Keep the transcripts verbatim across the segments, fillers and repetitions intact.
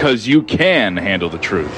because you can handle the truth.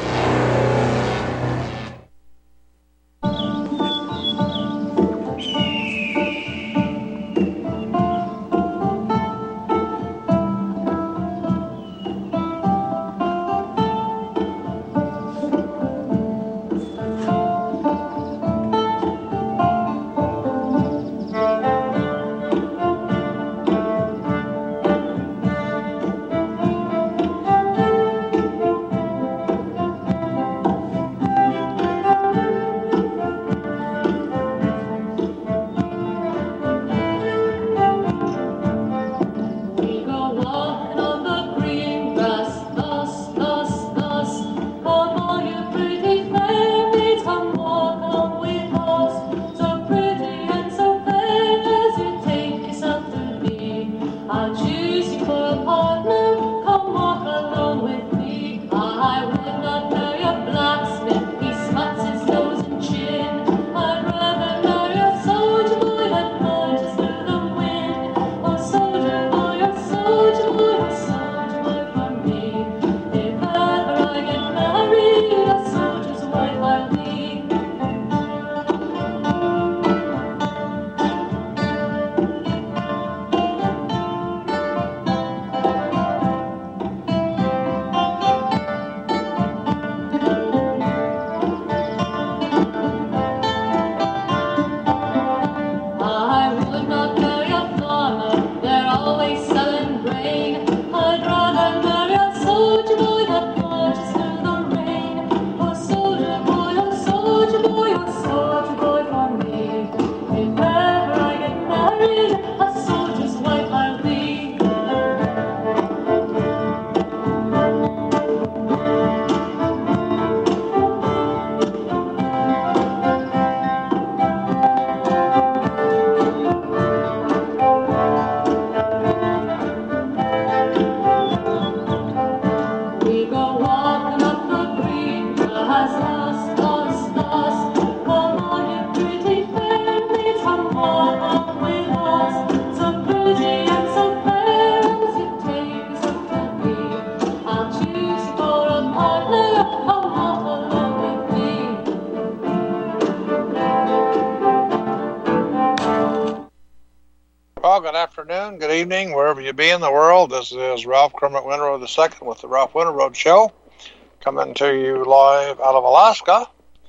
Good afternoon, good evening, wherever you be in the world. This is Ralph Kermit Winterroad the second with the Ralph Winterroad Show, coming to you live out of Alaska.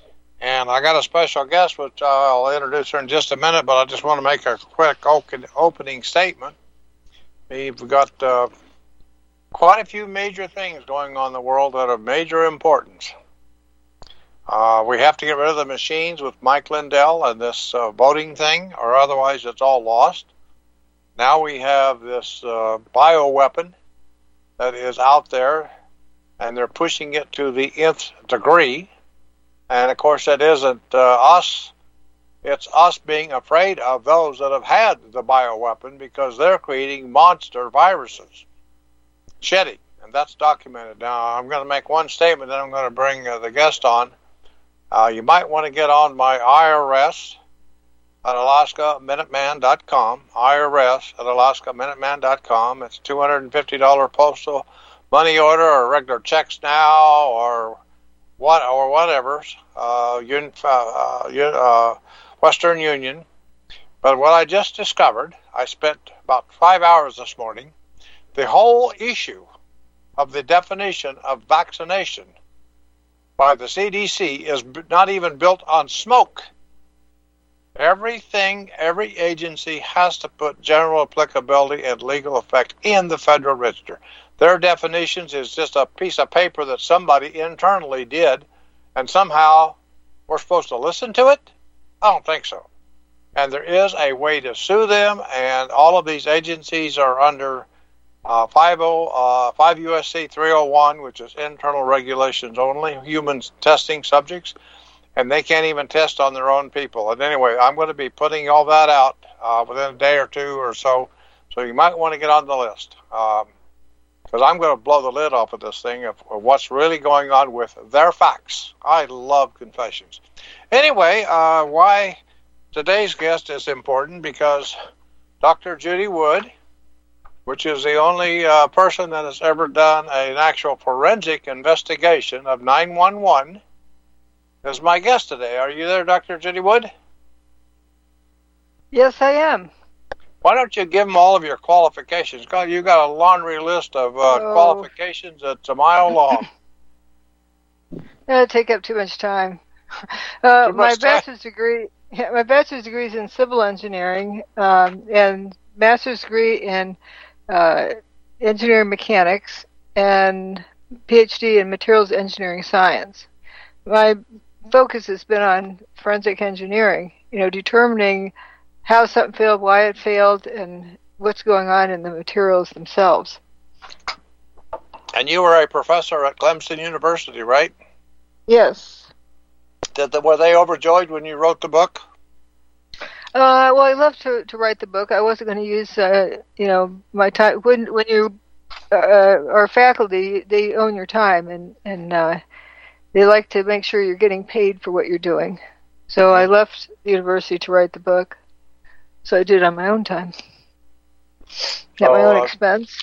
And I got a special guest, which I'll introduce her in just a minute, but I just want to make a quick opening statement. We've got uh, quite a few major things going on in the world that are of major importance. Uh, we have to get rid of the machines with Mike Lindell and this uh, voting thing, or otherwise it's all lost. Now we have this uh, bioweapon that is out there, and they're pushing it to the nth degree. And, of course, it isn't uh, us. It's us being afraid of those that have had the bioweapon because they're creating monster viruses, shedding, and that's documented. Now, I'm going to make one statement, then I'm going to bring uh, the guest on. Uh, you might want to get on my I R S at Alaska Minuteman dot com, I R S at Alaska Minuteman dot com. It's two hundred fifty dollars postal money order or regular checks now or what or whatever, uh, un, uh, uh, Western Union. But what I just discovered, I spent about five hours this morning, the whole issue of the definition of vaccination by the C D C is not even built on smoke. Everything, every agency has to put general applicability and legal effect in the Federal Register. Their definitions is just a piece of paper that somebody internally did, and somehow we're supposed to listen to it? I don't think so. And there is a way to sue them, and all of these agencies are under uh, five U S C three oh one, which is internal regulations only, human testing subjects. And they can't even test on their own people. And anyway, I'm going to be putting all that out uh, within a day or two or so. So you might want to get on the list. Because um, I'm going to blow the lid off of this thing of, of what's really going on with their facts. I love confessions. Anyway, uh, why today's guest is important, because Doctor Judy Wood which is the only uh, person that has ever done an actual forensic investigation of nine one one, is my guest today. Are you there, Doctor Judy Wood? Yes, I am. Why don't you give them all of your qualifications? God, you got a laundry list of uh, oh. qualifications that's a mile long. That'd take up too much time. Uh, too much my time. bachelor's degree, yeah, my bachelor's degree is in civil engineering, um, and master's degree in uh, engineering mechanics, and PhD in materials engineering science. My focus has been on forensic engineering. You know, determining how something failed, why it failed, and what's going on in the materials themselves. And you were a professor at Clemson University, right? Yes. Did the, were they overjoyed when you wrote the book? Uh, well, I love to, to write the book. I wasn't going to use, uh, you know, my time. When when you uh, are faculty, they own your time, and, and uh, they like to make sure you're getting paid for what you're doing. So I left the university to write the book. So I did it on my own time, at my own uh, expense.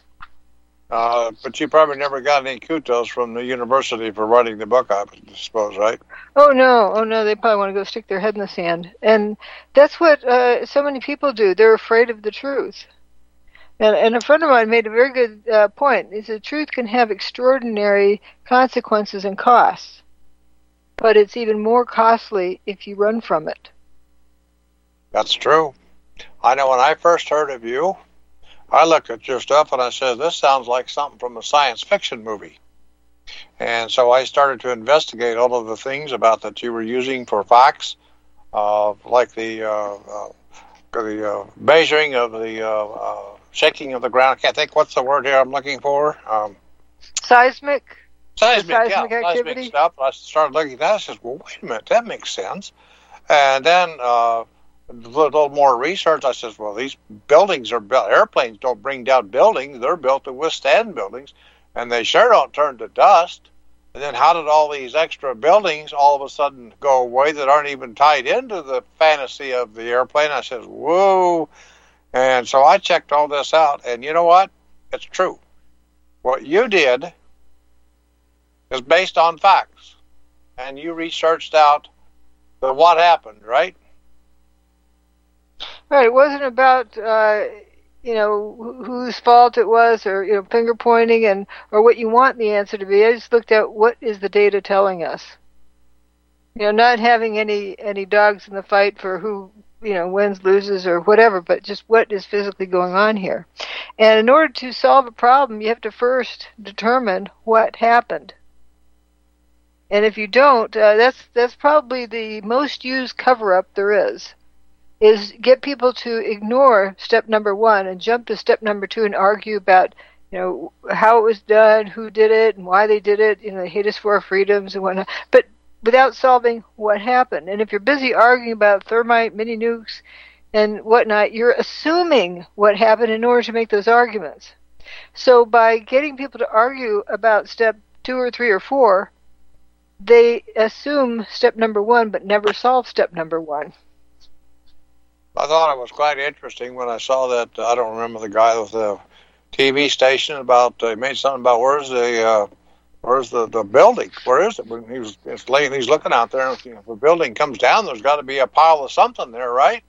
Uh, but you probably never got any kudos from the university for writing the book, I suppose, right? Oh, no. Oh, no. They probably want to go stick their head in the sand. And that's what uh, so many people do. They're afraid of the truth. And, and a friend of mine made a very good uh, point. He said, truth can have extraordinary consequences and costs, but it's even more costly if you run from it. That's true. I know when I first heard of you, I looked at your stuff and I said, this sounds like something from a science fiction movie. And so I started to investigate all of the things about that you were using for facts, uh, like the uh, uh, the uh, measuring of the uh, uh, shaking of the ground. I can't think what's the word here I'm looking for. Um, seismic. Seismic, seismic yeah, activity. Seismic stuff. I started looking at that. I said, well, wait a minute, that makes sense. And then uh, a little more research. I says, well, these buildings are built. Airplanes don't bring down buildings. They're built to withstand buildings, and they sure don't turn to dust. And then how did all these extra buildings all of a sudden go away that aren't even tied into the fantasy of the airplane? I says, whoa. And so I checked all this out, and you know what? It's true. What you did is based on facts, and you researched out the what happened, right? Right. It wasn't about, uh, you know, whose fault it was, or, you know, finger pointing and or what you want the answer to be. I just looked at what is the data telling us. You know, not having any any dogs in the fight for who, you know, wins, loses, or whatever, but just what is physically going on here. And in order to solve a problem, you have to first determine what happened. And if you don't, uh, that's that's probably the most used cover-up there is. Is get people to ignore step number one and jump to step number two and argue about, you know, how it was done, who did it, and why they did it. You know, they hate us for our freedoms and whatnot, but without solving what happened. And if you're busy arguing about thermite, mini nukes, and whatnot, you're assuming what happened in order to make those arguments. So by getting people to argue about step two or three or four, they assume step number one, but never solve step number one. I thought it was quite interesting when I saw that. uh, I don't remember the guy with the T V station about. He uh, made something about where's the uh, where's the, the building? Where is it? When he was it's late, he's looking out there. And, you know, if a building comes down, there's got to be a pile of something there, right?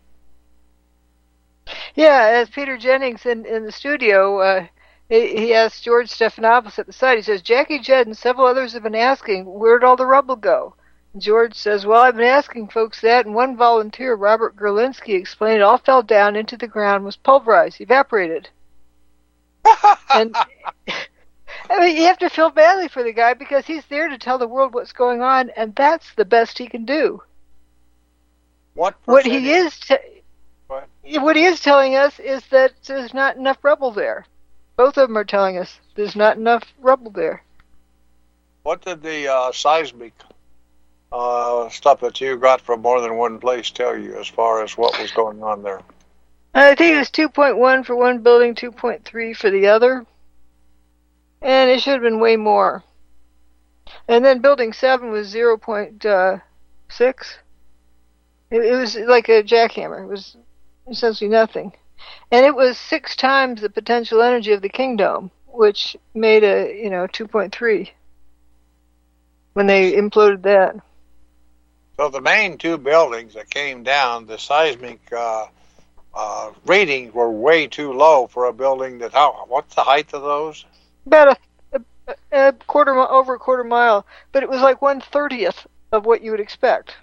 Yeah, as Peter Jennings in in the studio, uh, he, he asked George Stephanopoulos at the site. He says, Jackie Judd and several others have been asking, where'd all the rubble go? George says, well, I've been asking folks that, and one volunteer, Robert Gerlinsky, explained it all fell down into the ground, was pulverized, evaporated. And I mean, you have to feel badly for the guy because he's there to tell the world what's going on, and that's the best he can do. What what he is te- what? what he is telling us is that there's not enough rubble there. Both of them are telling us there's not enough rubble there. What did the uh, seismic Uh, stuff that you got from more than one place tell you as far as what was going on there? I think it was two point one for one building, two point three for the other. And it should have been way more. And then building seven was zero point six. It, it was like a jackhammer. It was essentially nothing. And it was six times the potential energy of the Kingdome, which made a, you know, two point three when they imploded that. So the main two buildings that came down, the seismic uh, uh, readings were way too low for a building that, how, what's the height of those? About a, a, a quarter, over a quarter mile, but it was like one thirtieth of what you would expect.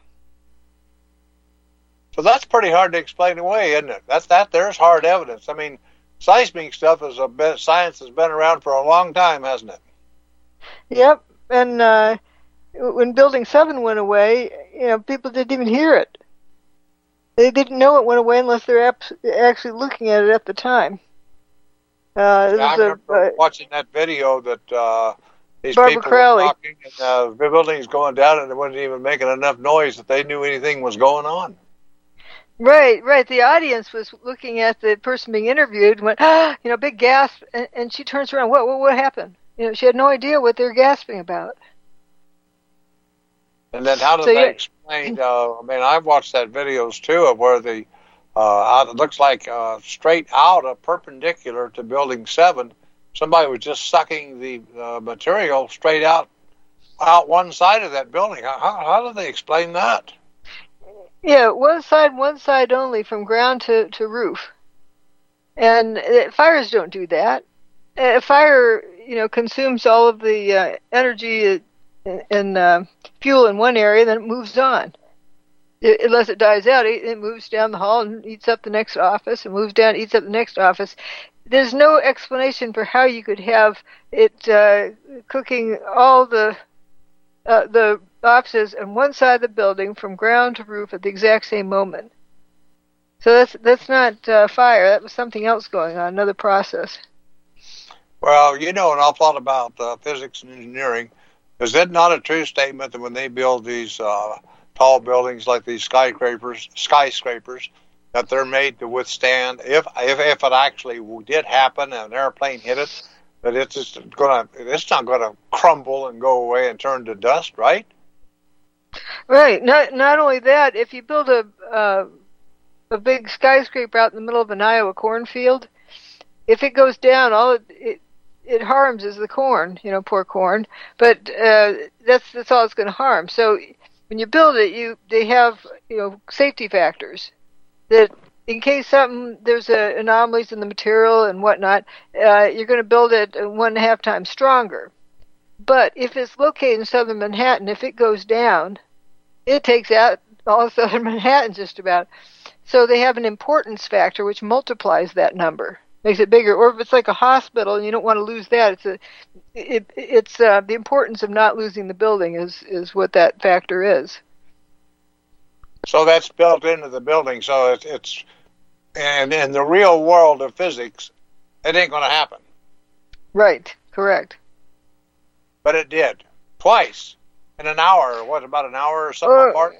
So that's pretty hard to explain away, isn't it? That's that. There's hard evidence. I mean, seismic stuff is a bit, science has been around for a long time, hasn't it? Yep, and uh, when Building Seven went away, you know, people didn't even hear it. They didn't know it went away unless they're ap- actually looking at it at the time. Uh, yeah, I remember a, uh, watching that video that uh, these Barbara people Crowley. were talking, and uh, the building's going down, and it wasn't even making enough noise that they knew anything was going on. Right, right. The audience was looking at the person being interviewed and went, ah, you know, big gasp, and, and she turns around, what, what, what happened? You know, she had no idea what they were gasping about. And then how did so, they yeah. explain, uh, I mean, I've watched that videos too of where the, uh, it looks like uh, straight out of perpendicular to Building seven, somebody was just sucking the uh, material straight out, out one side of that building. How, how did they explain that? Yeah, one side, one side only, from ground to, to roof. And uh, fires don't do that. Uh, fire, you know, consumes all of the uh, energy and uh, fuel in one area, then it moves on. It, unless it dies out, it, it moves down the hall and eats up the next office, and moves down, eats up the next office. There's no explanation for how you could have it uh, cooking all the uh, the offices on one side of the building from ground to roof at the exact same moment. So that's that's not uh, fire. That was something else going on, another process. Well, you know an awful lot about uh, physics and engineering. Is it not a true statement that when they build these uh, tall buildings like these skyscrapers, skyscrapers, that they're made to withstand, if if if it actually did happen and an airplane hit it, that it's just gonna, it's not gonna crumble and go away and turn to dust, right? Right. Not not only that, if you build a uh, a big skyscraper out in the middle of an Iowa cornfield, if it goes down, all it it, it harms is the corn. You know, poor corn. But uh, that's that's all it's going to harm. So when you build it, you they have you know safety factors that in case something there's a anomalies in the material and whatnot, uh, you're going to build it one and a half times stronger. But if it's located in southern Manhattan, if it goes down, it takes out all of southern Manhattan just about. So they have an importance factor which multiplies that number, makes it bigger. Or if it's like a hospital and you don't want to lose that, it's a, it, it's uh, the importance of not losing the building is is what that factor is. So that's built into the building. So it's, it's and in the real world of physics, it ain't going to happen. Right. Correct. But it did twice in an hour. What, about an hour or something or, apart?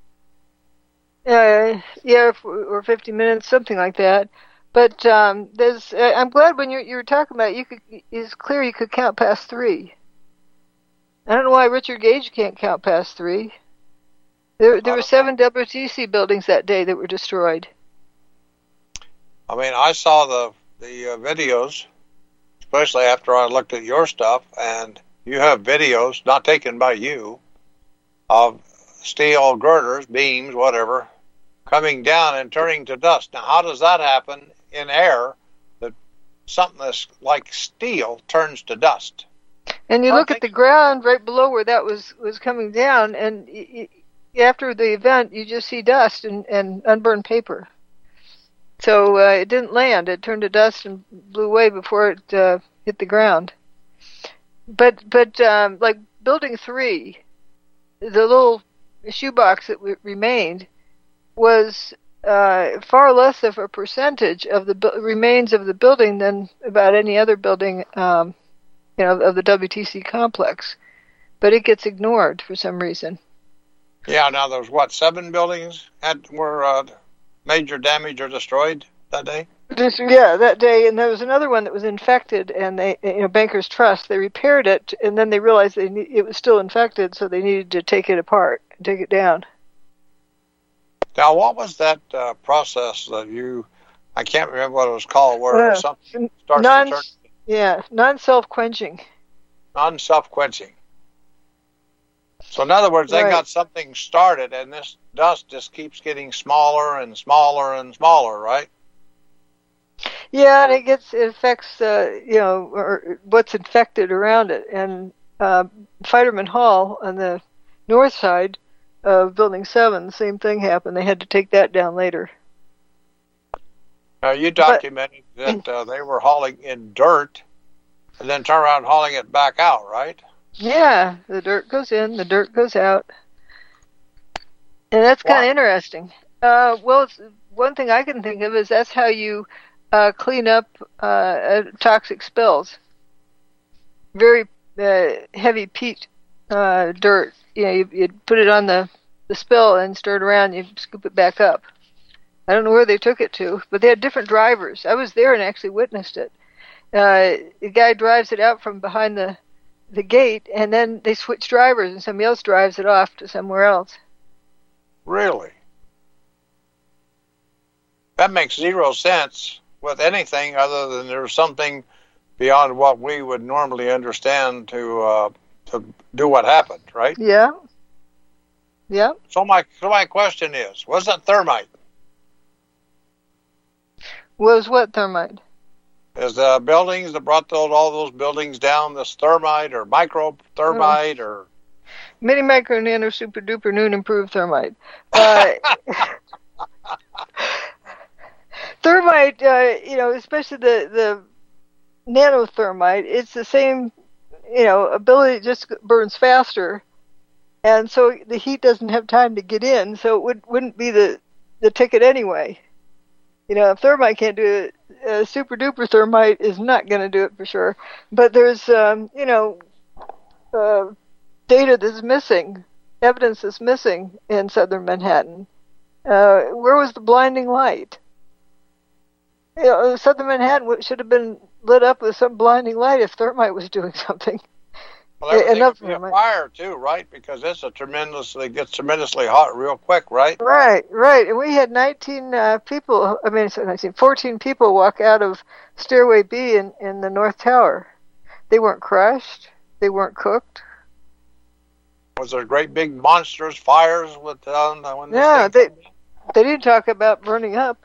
Uh, yeah, or fifty minutes, something like that. But um, there's. Uh, I'm glad when you you were talking about it, you could. It's clear you could count past three. I don't know why Richard Gage can't count past three. There there were seven W T C buildings that day that were destroyed. I mean, I saw the the uh, videos, especially after I looked at your stuff, and you have videos, not taken by you, of steel girders, beams, whatever, coming down and turning to dust. Now, how does that happen in air, that something that's like steel turns to dust? And you look at the ground right below where that was, was coming down, and y- y- after the event, you just see dust and, and unburned paper. So uh, it didn't land. It turned to dust and blew away before it uh, hit the ground. But but um, like Building Three, the little shoebox that w- remained was uh, far less of a percentage of the bu- remains of the building than about any other building, um, you know, of the W T C complex. But it gets ignored for some reason. Yeah. Now there's what, seven buildings had were uh, major damage or destroyed that day? Just, yeah, that day, and there was another one that was infected, and they, you know, Bankers Trust, they repaired it, and then they realized they ne- it was still infected, so they needed to take it apart and take it down. Now, what was that uh, process that you I can't remember what it was called, where Uh, something starts non, to turn yeah, non-self-quenching. non-self-quenching. So in other words, they Right. got something started, and this dust just keeps getting smaller and smaller and smaller, right? Yeah, and it gets it affects uh, you know or what's infected around it. And uh, Fiderman Hall on the north side of Building Seven, the same thing happened. They had to take that down later. Now, you But documented that uh, they were hauling in dirt and then turn around hauling it back out, right? yeah, the dirt goes in, the dirt goes out, and that's kind Why? of interesting. Uh, well, it's, one thing I can think of is that's how you uh, clean up uh, uh, toxic spills. Very uh, heavy peat uh, dirt. You know, you, you put it on the, the spill and stir it around. You scoop it back up. I don't know where they took it to, but they had different drivers. I was there and actually witnessed it. Uh, the guy drives it out from behind the the gate, and then they switch drivers, and somebody else drives it off to somewhere else. Really? That makes zero sense with anything other than there's something beyond what we would normally understand to uh, to do what happened, right? Yeah. Yeah. So my so my question is, was it thermite? Was what thermite? Is the buildings that brought those, all those buildings down this thermite or micro thermite or? Mini, micro, nano, super duper, noon improved thermite. Uh, thermite, uh, you know, especially the, the nanothermite, it's the same, you know, ability, it just burns faster. And so the heat doesn't have time to get in, so it would, wouldn't be the, the ticket anyway. You know, if thermite can't do it, uh, super duper thermite is not going to do it for sure. But there's, um, you know, uh, data that's missing, evidence that's missing in southern Manhattan. Uh, where was the blinding light? You know, southern Manhattan should have been lit up with some blinding light if thermite was doing something. Well, everything Enough would be a thermite. fire too, right? Because it's a tremendously gets tremendously hot real quick, right? Right, right. And we had nineteen uh, people, I mean, sorry, nineteen, fourteen people walk out of Stairway B in, in the North Tower. They weren't crushed. They weren't cooked. Was there great big monstrous fires with uh, when this Yeah, thing they they didn't talk about burning up.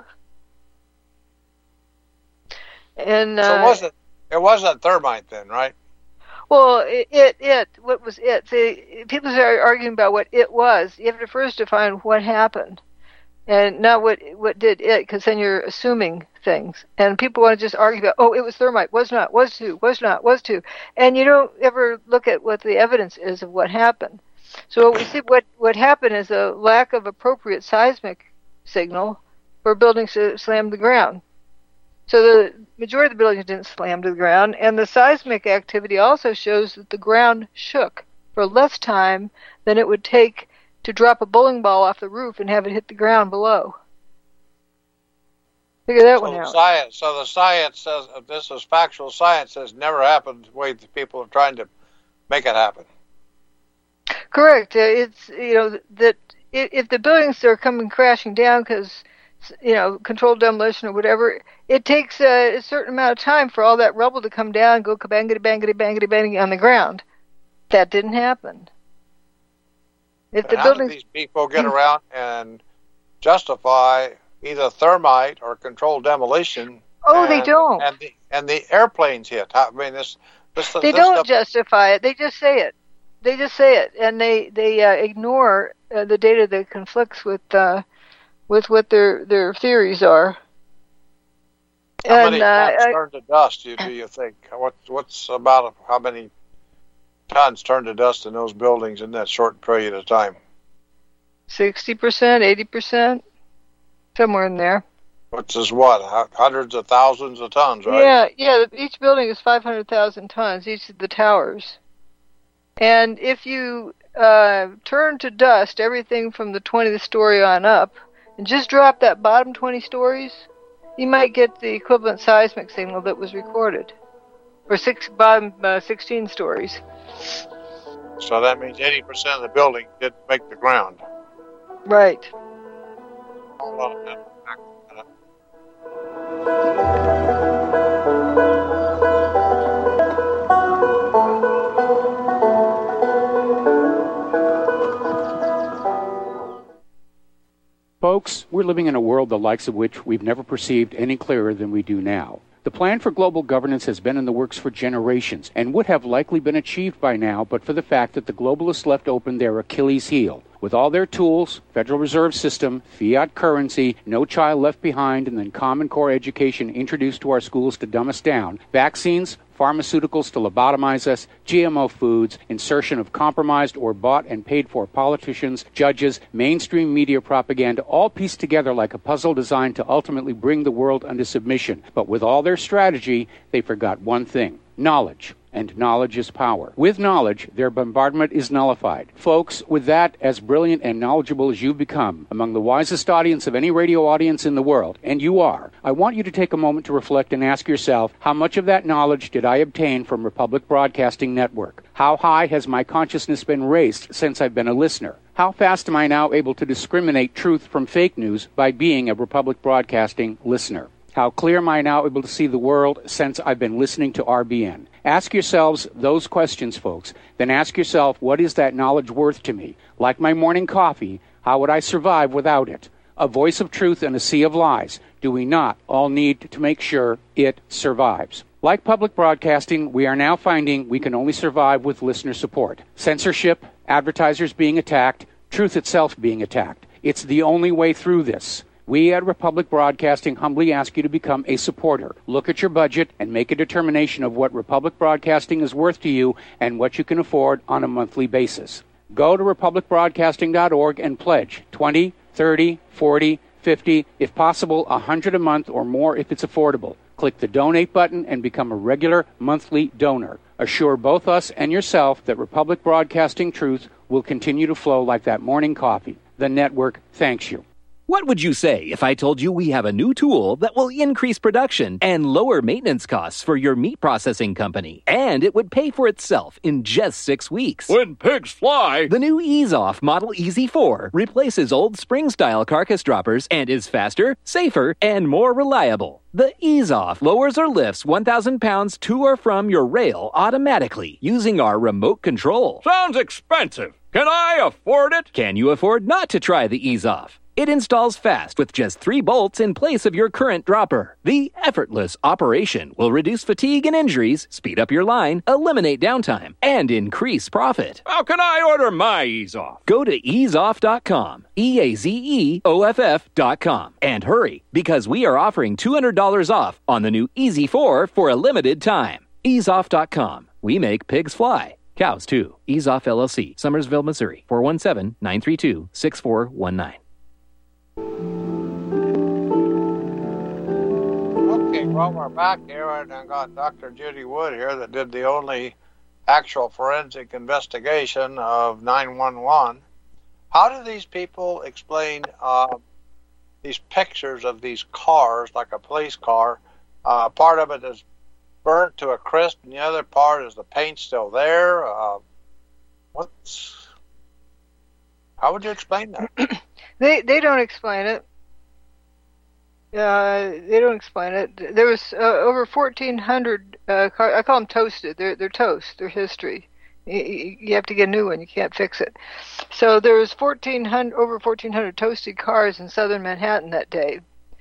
And uh, So it wasn't it wasn't thermite then, right? well, it, it, it, what was it? See, people are arguing about what it was. You have to first define what happened, and not what what did it, because then you're assuming things. And people want to just argue about, oh, it was thermite, was not, was to, was not, was to, and you don't ever look at what the evidence is of what happened. So what we see, what what happened is a lack of appropriate seismic signal for buildings to slam to the ground. So the majority of the buildings didn't slam to the ground, and the seismic activity also shows that the ground shook for less time than it would take to drop a bowling ball off the roof and have it hit the ground below. Figure that So one the out. science, so the science says if this is factual science has never happened the way the people are trying to make it happen. Correct. Uh, it's, you know, that i- if the buildings are coming crashing down because, you know, controlled demolition or whatever, it takes uh, a certain amount of time for all that rubble to come down and go kabangity bangity bangity bangity on the ground. That didn't happen. If And the how did buildings, these people get around and justify either thermite or controlled demolition? oh, and, they don't. And the and the airplanes hit. I mean, this this They this don't stuff, justify it. They just say it. They just say it, and they they uh, ignore uh, the data that conflicts with uh, with what their their theories are. how And many uh, tons I- turned to dust? Do, do you think? What what's about how many tons turned to dust in those buildings in that short period of time? sixty percent, eighty percent, somewhere in there. Which is what, hu- hundreds of thousands of tons, right? Yeah, yeah. Each building is five hundred thousand tons. Each of the towers. And if you uh, turn to dust everything from the twentieth story on up, and just drop that bottom twenty stories, you might get the equivalent seismic signal that was recorded, or six bottom uh, sixteen stories. So that means eighty percent of the building didn't make the ground. Right. Hold on a minute. Folks, we're living in a world the likes of which we've never perceived any clearer than we do now. The plan for global governance has been in the works for generations and would have likely been achieved by now but for the fact that the globalists left open their Achilles heel. With all their tools, Federal Reserve System, fiat currency, no child left behind, and then Common Core education introduced to our schools to dumb us down, vaccines, pharmaceuticals to lobotomize us, G M O foods, insertion of compromised or bought and paid for politicians, judges, mainstream media propaganda, all pieced together like a puzzle designed to ultimately bring the world under submission. But with all their strategy, they forgot one thing: knowledge. And knowledge is power. With knowledge, their bombardment is nullified. Folks, with that, as brilliant and knowledgeable as you've become, among the wisest audience of any radio audience in the world, and you are, I want you to take a moment to reflect and ask yourself, how much of that knowledge did I obtain from Republic Broadcasting Network? How high has my consciousness been raised since I've been a listener? How fast am I now able to discriminate truth from fake news by being a Republic Broadcasting listener? How clear am I now able to see the world since I've been listening to R B N? Ask yourselves those questions, folks. Then ask yourself, what is that knowledge worth to me? Like my morning coffee, how would I survive without it? A voice of truth in a sea of lies. Do we not all need to make sure it survives? Like public broadcasting, we are now finding we can only survive with listener support. Censorship, advertisers being attacked, truth itself being attacked. It's the only way through this. We at Republic Broadcasting humbly ask you to become a supporter. Look at your budget and make a determination of what Republic Broadcasting is worth to you and what you can afford on a monthly basis. Go to republic broadcasting dot org and pledge twenty, thirty, forty, fifty, if possible one hundred a month or more if it's affordable. Click the donate button and become a regular monthly donor. Assure both us and yourself that Republic Broadcasting truth will continue to flow like that morning coffee. The network thanks you. What would you say if I told you we have a new tool that will increase production and lower maintenance costs for your meat processing company, and it would pay for itself in just six weeks? When pigs fly! The new Ease Off Model E Z four replaces old spring-style carcass droppers and is faster, safer, and more reliable. The Ease Off lowers or lifts one thousand pounds to or from your rail automatically using our remote control. Sounds expensive. Can I afford it? Can you afford not to try the Ease Off? It installs fast with just three bolts in place of your current dropper. The effortless operation will reduce fatigue and injuries, speed up your line, eliminate downtime, and increase profit. How can I order my Ease Off? Go to ease off dot com, E A Z E O F F dot com, and hurry, because we are offering two hundred dollars off on the new E Z four for a limited time. ease off dot com. We make pigs fly. Cows, too. Ease Off L L C, Summersville, Missouri, four one seven, nine three two, six four one nine. Okay, well, we're back here, and I got Doctor Judy Wood here that did the only actual forensic investigation of nine one one. How do these people explain uh, these pictures of these cars, like a police car? Uh, part of it is burnt to a crisp, and the other part is the paint still there. Uh, what's how would you explain that? They they don't explain it. Uh, they don't explain it. There was uh, over fourteen hundred uh, cars. I call them toasted. They're they're toast. They're history. You, you have to get a new one. You can't fix it. So there was fourteen hundred over fourteen hundred toasted cars in southern Manhattan that day.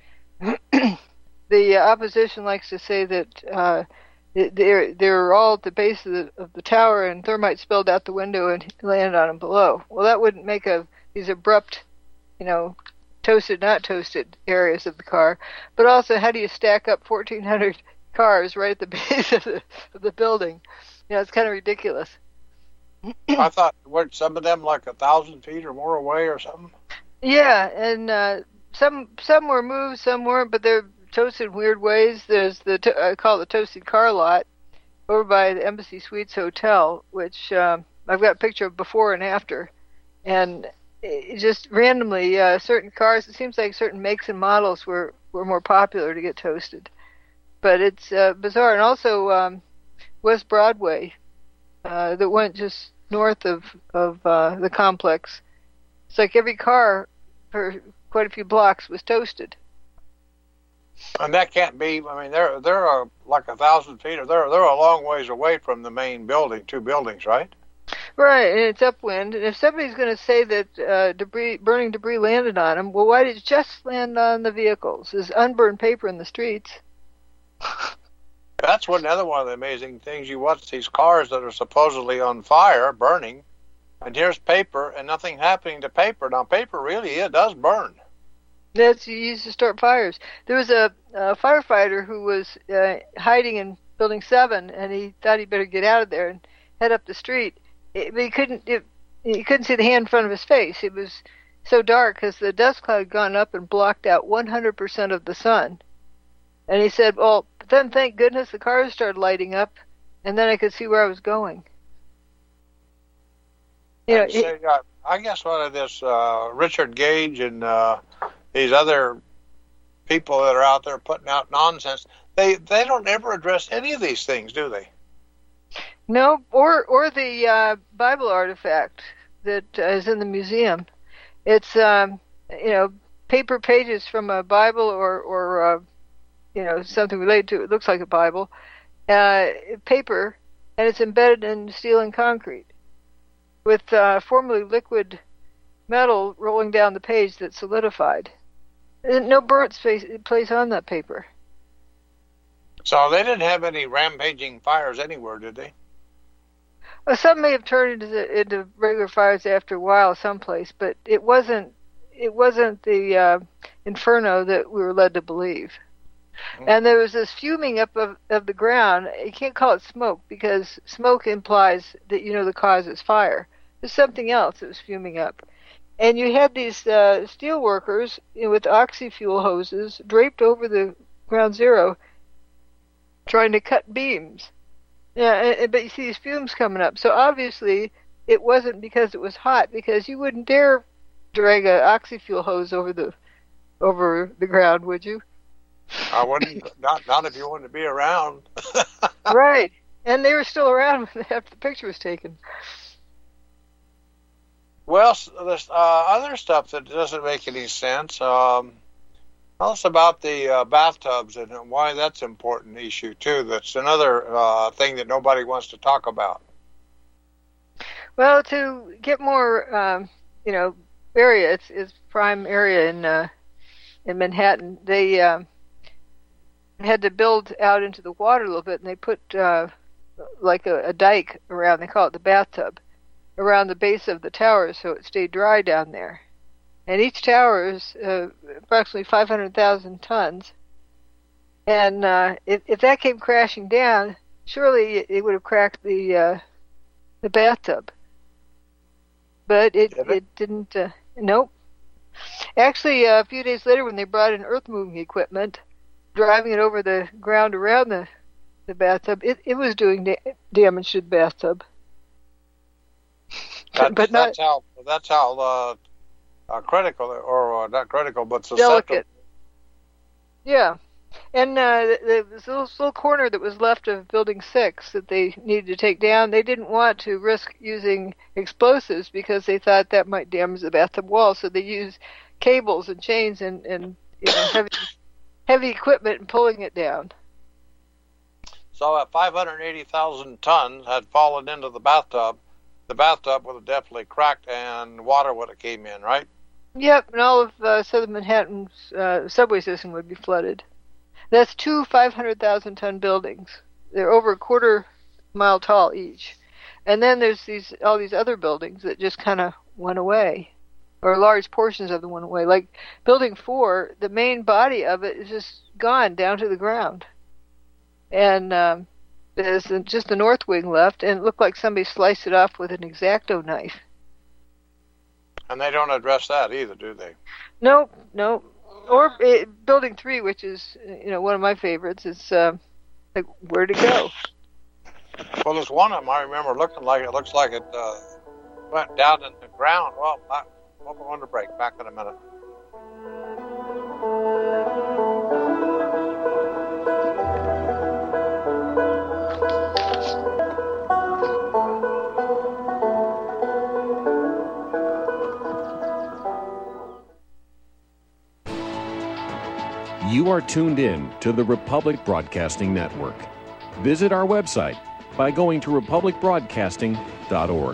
The uh, opposition likes to say that uh, they're they're all at the base of the of the tower, and thermite spilled out the window and landed on them below. Well, that wouldn't make a these abrupt, you know, toasted, not toasted areas of the car. But also, how do you stack up fourteen hundred cars right at the base of the, of the building? You know, it's kind of ridiculous. I thought, weren't some of them like a thousand feet or more away or something? Yeah, and uh, some some were moved, some weren't, but they're toasted in weird ways. There's the to- I call it the toasted car lot over by the Embassy Suites Hotel, which um, I've got a picture of before and after, and it just randomly uh, certain cars. It seems like certain makes and models were, were more popular to get toasted, but it's uh, bizarre. And also um, West Broadway, uh, that went just north of of uh, the complex. It's like every car for quite a few blocks was toasted. And that can't be. I mean, they're they're a, like a thousand feet, or they're they're a long ways away from the main building, two buildings, right? Right, and it's upwind. And if somebody's going to say that uh, debris, burning debris landed on them, well, why did it just land on the vehicles? There's unburned paper in the streets. That's one another one of the amazing things. You watch these cars that are supposedly on fire, burning, and here's paper, and nothing happening to paper. Now, paper really it does burn. That's used to start fires. There was a, a firefighter who was uh, hiding in Building Seven, and he thought he better get out of there and head up the street. It, but he couldn't. It, he couldn't see the hand in front of his face. It was so dark because the dust cloud had gone up and blocked out one hundred percent of the sun. And he said, "Well, then thank goodness the cars started lighting up, and then I could see where I was going." You know, say, uh, I guess one of this uh, Richard Gage and uh, these other people that are out there putting out nonsense, they they don't ever address any of these things, do they? No, or or the uh, Bible artifact that uh, is in the museum. It's um, you know paper pages from a Bible or or uh, you know something related to it. It looks like a Bible, uh, paper, and it's embedded in steel and concrete with uh, formerly liquid metal rolling down the page that's solidified. And no burnt space place on that paper. So they didn't have any rampaging fires anywhere, did they? Well, some may have turned into, into regular fires after a while, someplace, but it wasn't. It wasn't the uh, inferno that we were led to believe. Mm-hmm. And there was this fuming up of, of the ground. You can't call it smoke because smoke implies that you know the cause is fire. There's something else that was fuming up, and you had these uh, steel workers you know, with oxy-fuel hoses draped over the ground zero, trying to cut beams. Yeah, but you see these fumes coming up. So obviously it wasn't because it was hot, because you wouldn't dare drag an oxy-fuel hose over the over the ground, would you? I wouldn't. not not if you wanted to be around. Right, and they were still around after the picture was taken. Well, this uh, other stuff that doesn't make any sense. Um, Tell us about the uh, bathtubs and why that's an important issue, too. That's another uh, thing that nobody wants to talk about. Well, to get more, um, you know, area, it's, it's prime area in uh, in Manhattan, they uh, had to build out into the water a little bit, and they put uh, like a, a dike around, they call it the bathtub, around the base of the tower so it stayed dry down there. And each tower is uh, approximately five hundred thousand tons. And uh, if, if that came crashing down, surely it, it would have cracked the uh, the bathtub. But it, Did it? it didn't. Uh, nope. Actually, uh, a few days later, when they brought in earth-moving equipment, driving it over the ground around the, the bathtub, it, it was doing da- damage to the bathtub. That's, but not, that's how. That's how. Uh, Uh, critical, or uh, not critical, but susceptible. Delicate. Yeah. And uh, the, the little, little corner that was left of Building six that they needed to take down, they didn't want to risk using explosives because they thought that might damage the bathtub wall, so they used cables and chains and, and you know, heavy, heavy equipment and pulling it down. So at five hundred eighty thousand tons had fallen into the bathtub, the bathtub would have definitely cracked and water would have came in, right? Yep, and all of uh, southern Manhattan's uh, subway system would be flooded. That's two five hundred thousand ton buildings. They're over a quarter mile tall each. And then there's these all these other buildings that just kind of went away, or large portions of them went away. Like Building four, the main body of it is just gone down to the ground. And um, there's just the north wing left, and it looked like somebody sliced it off with an X-Acto knife. And they don't address that either, do they? Nope, nope. Or uh, Building three, which is, you know, one of my favorites, is uh, like, where'd it go? Well, there's one of them I remember looking like it looks like it uh, went down in the ground. Well, I, we'll go on to break. Back in a minute. You are tuned in to the Republic Broadcasting Network. Visit our website by going to republic broadcasting dot org.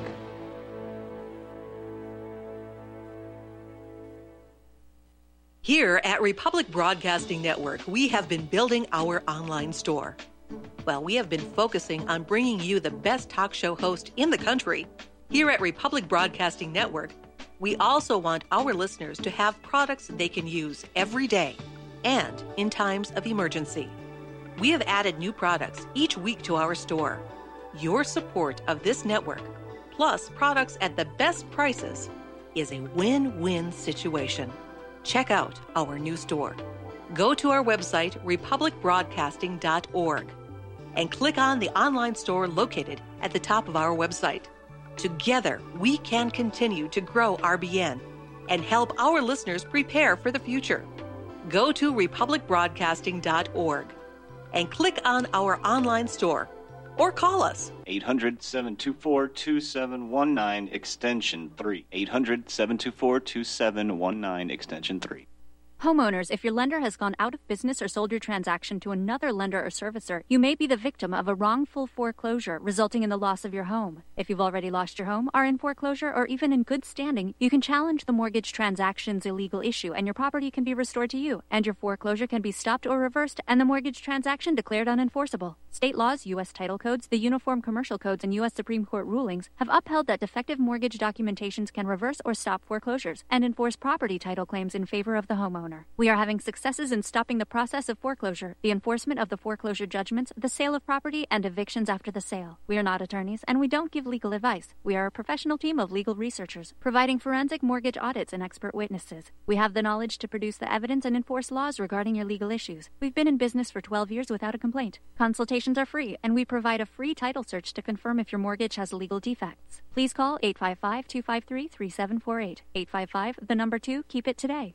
Here at Republic Broadcasting Network, we have been building our online store. Well, we have been focusing on bringing you the best talk show host in the country. Here at Republic Broadcasting Network, we also want our listeners to have products they can use every day and in times of emergency. We have added new products each week to our store. Your support of this network, plus products at the best prices, is a win-win situation. Check out our new store. Go to our website, republic broadcasting dot org, and click on the online store located at the top of our website. Together, we can continue to grow R B N and help our listeners prepare for the future. Go to republic broadcasting dot org and click on our online store or call us. eight hundred, seven two four, two seven one nine, extension three. eight hundred, seven two four, two seven one nine, extension three. Homeowners, if your lender has gone out of business or sold your transaction to another lender or servicer, you may be the victim of a wrongful foreclosure, resulting in the loss of your home. If you've already lost your home, are in foreclosure, or even in good standing, you can challenge the mortgage transaction's illegal issue, and your property can be restored to you, and your foreclosure can be stopped or reversed, and the mortgage transaction declared unenforceable. State laws, U S title codes, the Uniform Commercial Codes, and U S Supreme Court rulings have upheld that defective mortgage documentations can reverse or stop foreclosures and enforce property title claims in favor of the homeowner. We are having successes in stopping the process of foreclosure, the enforcement of the foreclosure judgments, the sale of property, and evictions after the sale. We are not attorneys, and we don't give legal advice. We are a professional team of legal researchers, providing forensic mortgage audits and expert witnesses. We have the knowledge to produce the evidence and enforce laws regarding your legal issues. We've been in business for twelve years without a complaint. Consultations are free, and we provide a free title search to confirm if your mortgage has legal defects. Please call eight five five, two five three, three seven four eight. eight five five, the number two, keep it today.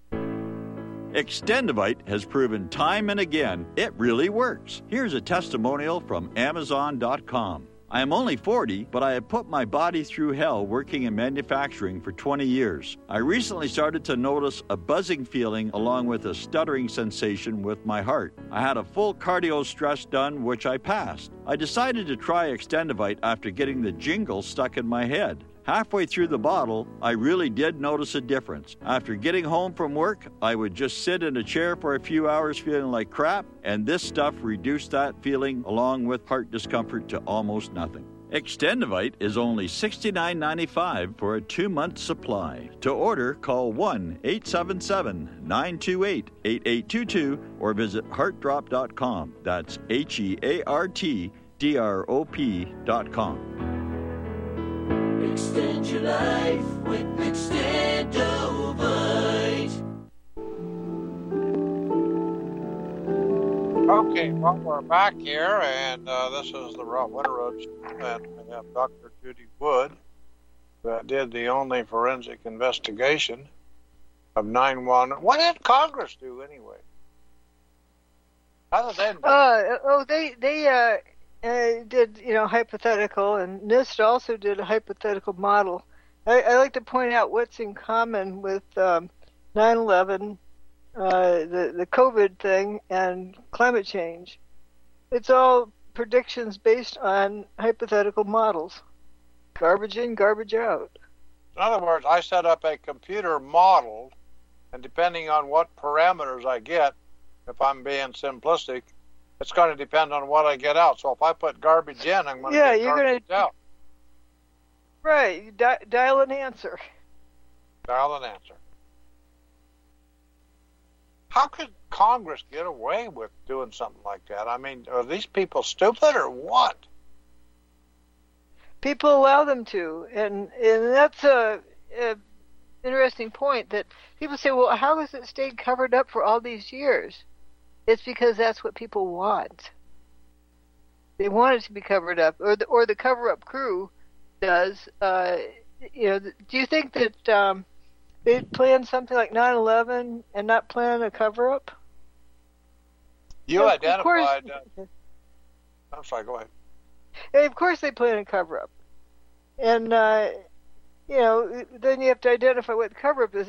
Extendivite has proven time and again it really works. Here's a testimonial from amazon dot com. I am only forty, but I have put my body through hell working in manufacturing for twenty years. I recently started to notice a buzzing feeling along with a stuttering sensation with my heart. I had a full cardio stress done, which I passed. I decided to try Extendivite after getting the jingle stuck in my head. Halfway through the bottle, I really did notice a difference. After getting home from work, I would just sit in a chair for a few hours feeling like crap, and this stuff reduced that feeling along with heart discomfort to almost nothing. Extendivite is only sixty-nine ninety-five for a two-month supply. To order, call one eight seven seven, nine two eight, eight eight two two or visit heart drop dot com. That's H E A R T D R O P dot com. Extend your life with Extendovite. Okay, well, we're back here, and uh, this is the Ralph Winterroad Show, and we have Doctor Judy Wood, that did the only forensic investigation of nine one one. What did Congress do anyway? How did they? Uh, oh, they they uh. Uh, did, you know, hypothetical, and NIST also did a hypothetical model. I, I like to point out what's in common with um, nine eleven, uh, the, the COVID thing, and climate change. It's all predictions based on hypothetical models. Garbage in, garbage out. In other words, I set up a computer model, and depending on what parameters I get, if I'm being simplistic, it's going to depend on what I get out. So if I put garbage in, I'm going to yeah, get you're garbage gonna, out. Right. You di- dial an answer. Dial an answer. How could Congress get away with doing something like that? I mean, are these people stupid or what? People allow them to. And, and that's a, a interesting point that people say, well, how has it stayed covered up for all these years? It's because that's what people want. They want it to be covered up, or the or the cover-up crew does. Uh, you know, do you think that um, they'd plan something like nine eleven and not plan a cover-up? You yeah, identified. Uh, I'm sorry. Go ahead. And of course, they plan a cover-up, and uh, you know, then you have to identify what the cover-up is. It,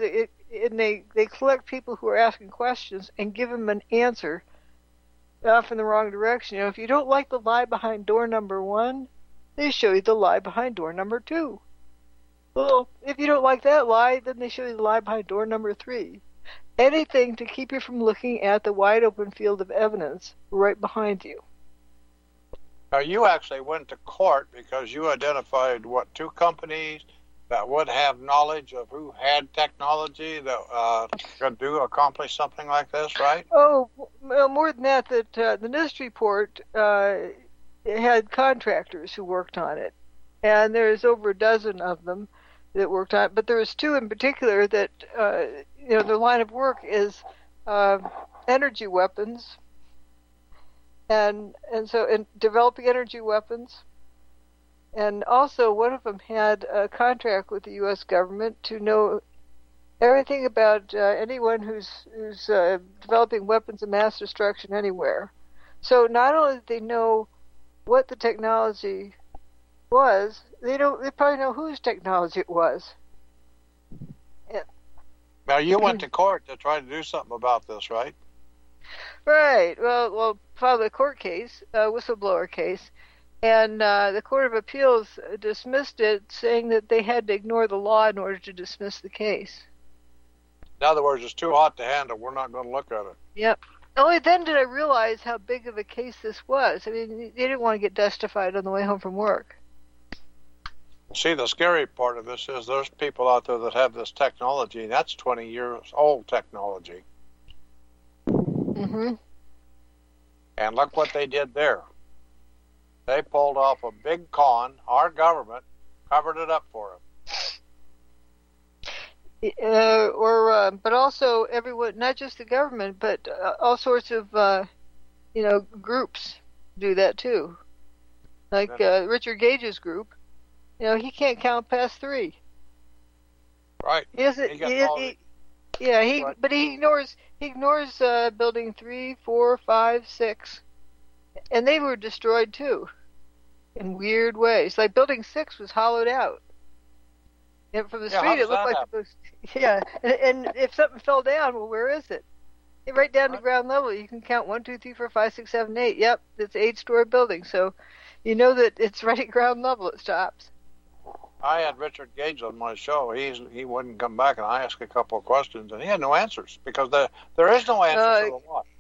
and they, they collect people who are asking questions and give them an answer off in the wrong direction. You know, if you don't like the lie behind door number one, they show you the lie behind door number two. Well, if you don't like that lie, then they show you the lie behind door number three. Anything to keep you from looking at the wide open field of evidence right behind you. Now, you actually went to court because you identified, what, two companies that would have knowledge of who had technology that uh, could do accomplish something like this, right? Oh, well, more than that, that uh, the NIST report uh, had contractors who worked on it, and there's over a dozen of them that worked on it. But there was two in particular that, uh, you know, their line of work is uh, energy weapons, and and so in developing energy weapons. And also, one of them had a contract with the U S government to know everything about uh, anyone who's who's uh, developing weapons of mass destruction anywhere. So not only did they know what the technology was, they don't. They probably know whose technology it was. Yeah. Now, you went to court to try to do something about this, right? Right. Well, well, filed a court case, a whistleblower case. And uh, the Court of Appeals dismissed it, saying that they had to ignore the law in order to dismiss the case. In other words, it's too hot to handle. We're not going to look at it. Yep. Only then did I realize how big of a case this was. I mean, they didn't want to get testified on the way home from work. See, the scary part of this is there's people out there that have this technology, and that's twenty years old technology. Mm-hmm. And look what they did there. They pulled off a big con. Our government covered it up for them. Uh, or, uh, but also everyone, not just the government, but uh, all sorts of, uh, you know, groups do that too. Like uh, Richard Gage's group, you know, he can't count past three. Right. He doesn't. He He, he, yeah, he. Right. But he ignores. He ignores uh, building three, four, five, six, and they were destroyed too. In weird ways. Like building six was hollowed out. And from the Yeah, street how it does looked that like happen? it was, yeah. And, and if something fell down, well, where is it? Right down to ground level. You can count one, two, three, four, five, six, seven, eight. Yep, it's an eight-story building. So you know that it's right at ground level. It stops. I had Richard Gage on my show. He's he wouldn't come back, and I asked a couple of questions, and he had no answers because the, there is no answer Uh, to the law.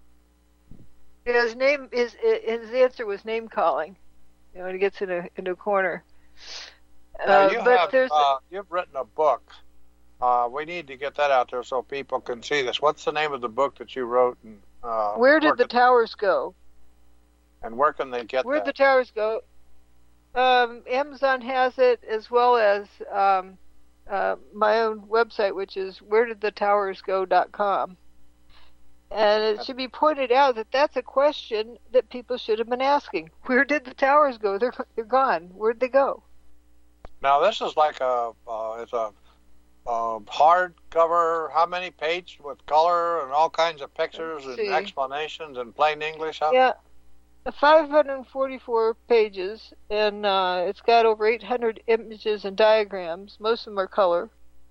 His name, his his answer was name calling. You know, when he gets in a into a corner. Now, Uh, you but have, there's uh, you've written a book. Uh, we need to get that out there so people can see this. What's the name of the book that you wrote? And uh, where did the can, towers go? and where can they get Where'd that? the towers go? Um, Amazon has it, as well as um, uh, my own website, which is where did the towers go dot com. And it should be pointed out that that's a question that people should have been asking. Where did the towers go? They're they're gone. Where'd they go? Now, this is like a uh, it's a, a hardcover, how many page with color and all kinds of pictures and see. explanations in plain English? Huh? Yeah, five hundred forty-four pages, and uh, it's got over eight hundred images and diagrams. Most of them are color.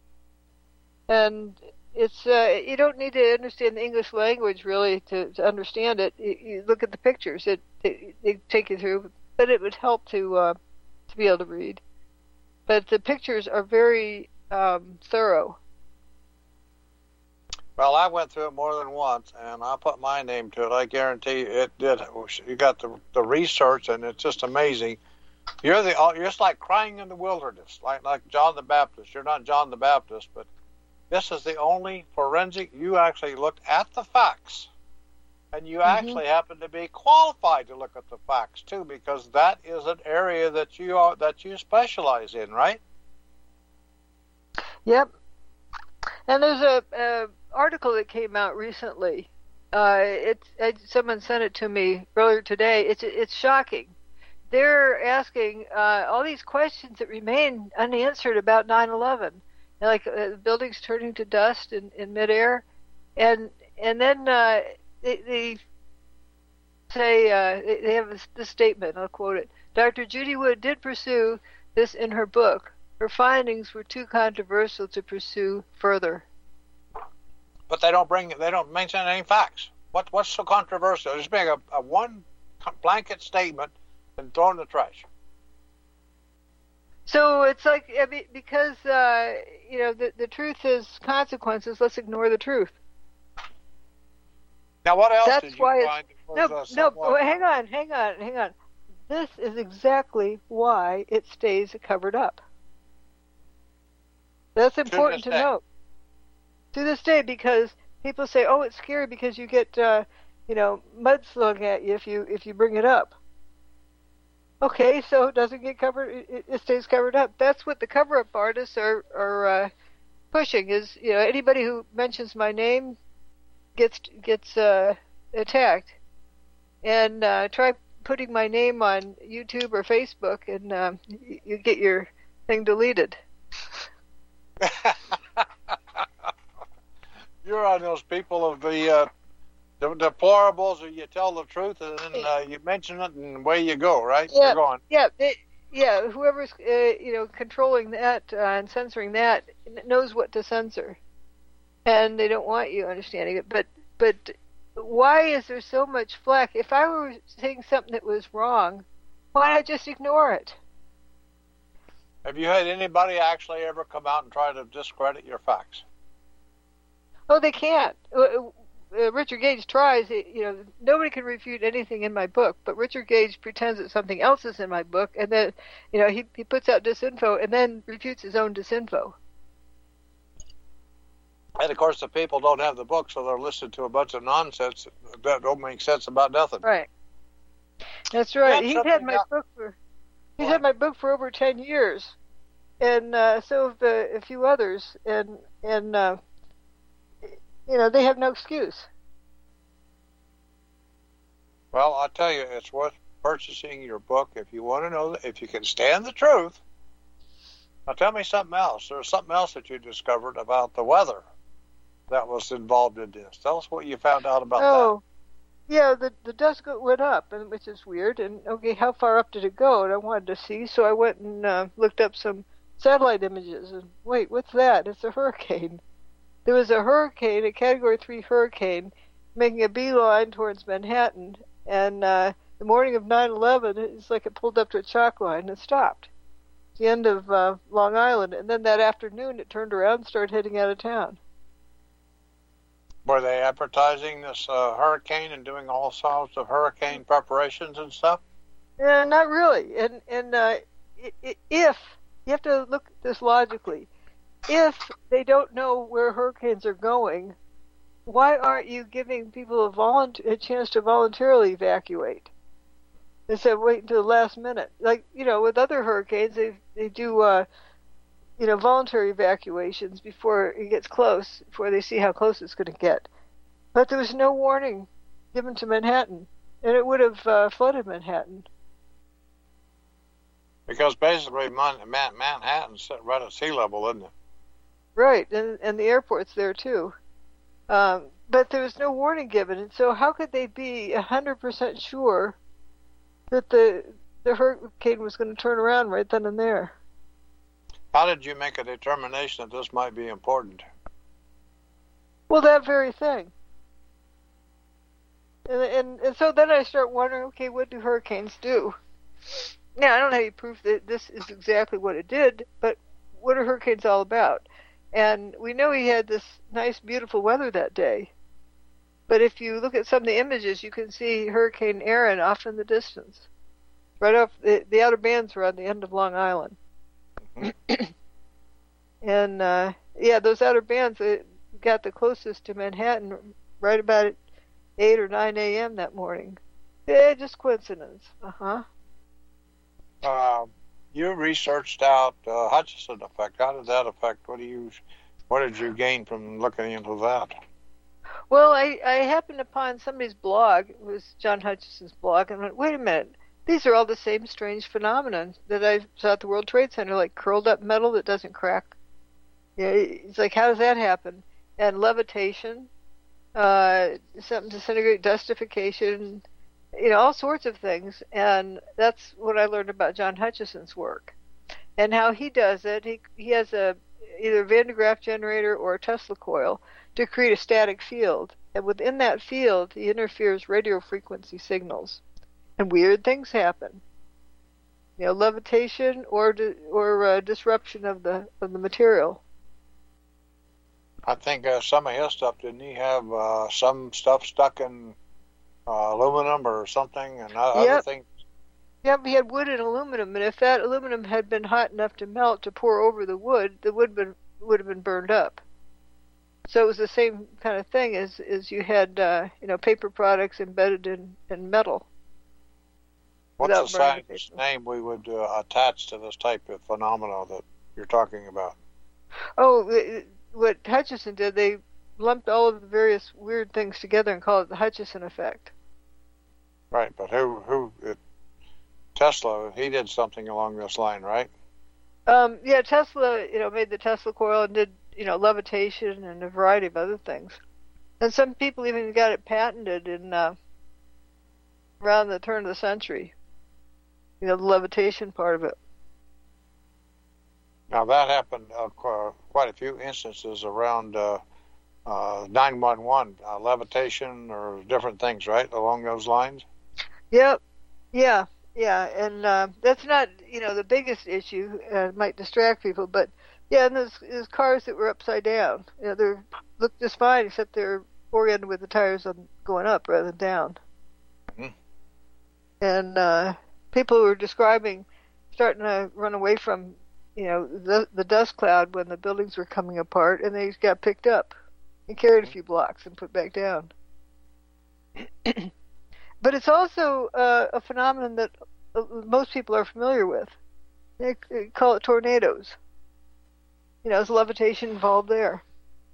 And it's uh, you don't need to understand the English language really to, to understand it. You, you look at the pictures; it, it they take you through. But it would help to uh, to be able to read. But the pictures are very um, thorough. Well, I went through it more than once, and I put my name to it. I guarantee you it did. You got the the research, and it's just amazing. You're the you're just like crying in the wilderness, like like John the Baptist. You're not John the Baptist, but this is the only forensic. You actually looked at the facts, and you Mm-hmm. actually happen to be qualified to look at the facts too, because that is an area that you are that you specialize in, right? Yep. And there's a, a article that came out recently. Uh, it's it, someone sent it to me earlier today. It's it's shocking. They're asking uh, all these questions that remain unanswered about nine eleven, like uh, buildings turning to dust in, in midair, and and then uh, they, they say uh, they, they have this, this statement. I'll quote it. Doctor Judy Wood did pursue this in her book. Her findings were too controversial to pursue further. but they don't bring, they don't mention any facts. What what's so controversial? Just make a, a one blanket statement and throw in the trash. So it's like, I mean, because uh, you know the the truth has consequences. Let's ignore the truth. Now, what else That's did you why find? No, uh, no. somewhat... Oh, hang on, hang on, hang on. This is exactly why it stays covered up. That's important to, to note. To this day, because people say, "Oh, it's scary because you get, uh, you know, mud slung at you if you if you bring it up." Okay, so it doesn't get covered; it, it stays covered up. That's what the cover-up artists are are uh, pushing. Is you know anybody who mentions my name gets gets uh, attacked, and uh, try putting my name on YouTube or Facebook, and um, you, you get your thing deleted. You're on those people of the, uh, the deplorables, or you tell the truth and then uh, you mention it and away you go, right? Yeah, You're going. yeah, they, yeah. Whoever's uh, you know controlling that uh, and censoring that knows what to censor, and they don't want you understanding it. But but why is there so much flack? If I were saying something that was wrong, why not just ignore it? Have you had anybody actually ever come out and try to discredit your facts? Oh, they can't. Uh, uh, Richard Gage tries. You know, nobody can refute anything in my book, but Richard Gage pretends that something else is in my book, and then, you know, he he puts out disinfo and then refutes his own disinfo. And of course, the people don't have the book, so they're listening to a bunch of nonsense that don't make sense about nothing. Right. That's right. He's He's had my book for he's had my book for over ten years, and uh, so have the, a few others, and and. Uh, You know, they have no excuse. Well, I'll tell you, it's worth purchasing your book if you want to know, if you can stand the truth. Now, tell me something else. There's something else that you discovered about the weather that was involved in this. Tell us what you found out about oh, that. Yeah, the the dust went up, and which is weird. And, okay, how far up did it go? And I wanted to see, so I went and uh, looked up some satellite images. And, wait, what's that? It's a hurricane. There was a hurricane, a Category three hurricane, making a beeline towards Manhattan, and uh, the morning of nine eleven, it's like it pulled up to a chalk line and stopped. It's the end of uh, Long Island, and then that afternoon it turned around and started heading out of town. Were they advertising this uh, hurricane and doing all sorts of hurricane preparations and stuff? Yeah, not really. And, and uh, if, you have to look at this logically, if they don't know where hurricanes are going, why aren't you giving people a, volunteer, a chance to voluntarily evacuate instead of waiting until the last minute? Like, you know, with other hurricanes, they they do, uh, you know, voluntary evacuations before it gets close, before they see how close it's going to get. But there was no warning given to Manhattan, and it would have uh, flooded Manhattan. Because basically Man- Man- Manhattan's sitting right at sea level, isn't it? Right, and, and the airport's there too. Um, but there was no warning given, and so how could they be one hundred percent sure that the the hurricane was going to turn around right then and there? How did you make a determination that this might be important? Well, that very thing. And, and, and so then I start wondering, okay, what do hurricanes do? Now, I don't have any proof that this is exactly what it did, but what are hurricanes all about? And we know he had this nice, beautiful weather that day. But if you look at some of the images, you can see Hurricane Aaron off in the distance. Right off, the, the outer bands were on the end of Long Island. Mm-hmm. and, uh, yeah, those outer bands uh, got the closest to Manhattan right about at eight or nine a.m. that morning. Yeah, just coincidence. Uh-huh. Um. You researched out uh, Hutchison effect. How did that affect? What do you, what did you gain from looking into that? Well, I, I happened upon somebody's blog. It was John Hutchison's blog, and I went, wait a minute. These are all the same strange phenomena that I saw at the World Trade Center, like curled up metal that doesn't crack. Yeah, it's like, how does that happen? And levitation, uh, something disintegrate, dustification, you know, all sorts of things. And that's what I learned about John Hutchison's work and how he does it. He he has a either a Van de Graaff generator or a Tesla coil to create a static field. And within that field, he interferes radio frequency signals. And weird things happen. You know, levitation or di- or uh, disruption of the of the material. I think uh, some of his stuff, didn't he have uh, some stuff stuck in uh, aluminum or something, and other Yep. things? Yep, he had wood and aluminum, and if that aluminum had been hot enough to melt to pour over the wood, the wood been, would have been burned up. So it was the same kind of thing as, as you had, uh, you know, paper products embedded in, in metal. What's without the burning scientist's name we would uh, attach to this type of phenomena that you're talking about? Oh, it- what Hutchison did, they lumped all of the various weird things together and called it the Hutchison effect. Right, but who, who, it, Tesla, he did something along this line, right? Um, yeah, Tesla, you know, made the Tesla coil and did, you know, levitation and a variety of other things. And some people even got it patented in uh, around the turn of the century. You know, the levitation part of it. Now that happened uh, qu- quite a few instances around uh, uh, nine one one, uh, levitation or different things, right, along those lines? Yep. Yeah. Yeah. And uh, that's not, you know, the biggest issue. Uh, it might distract people, but yeah, and there's, there's cars that were upside down. You know, they look just fine, except they're oriented with the tires on going up rather than down. Mm-hmm. And uh, people were describing starting to run away from, you know, the the dust cloud when the buildings were coming apart, and they got picked up and carried a few blocks and put back down. But it's also uh, a phenomenon that uh, most people are familiar with. They, they call it tornadoes. You know, is levitation involved there?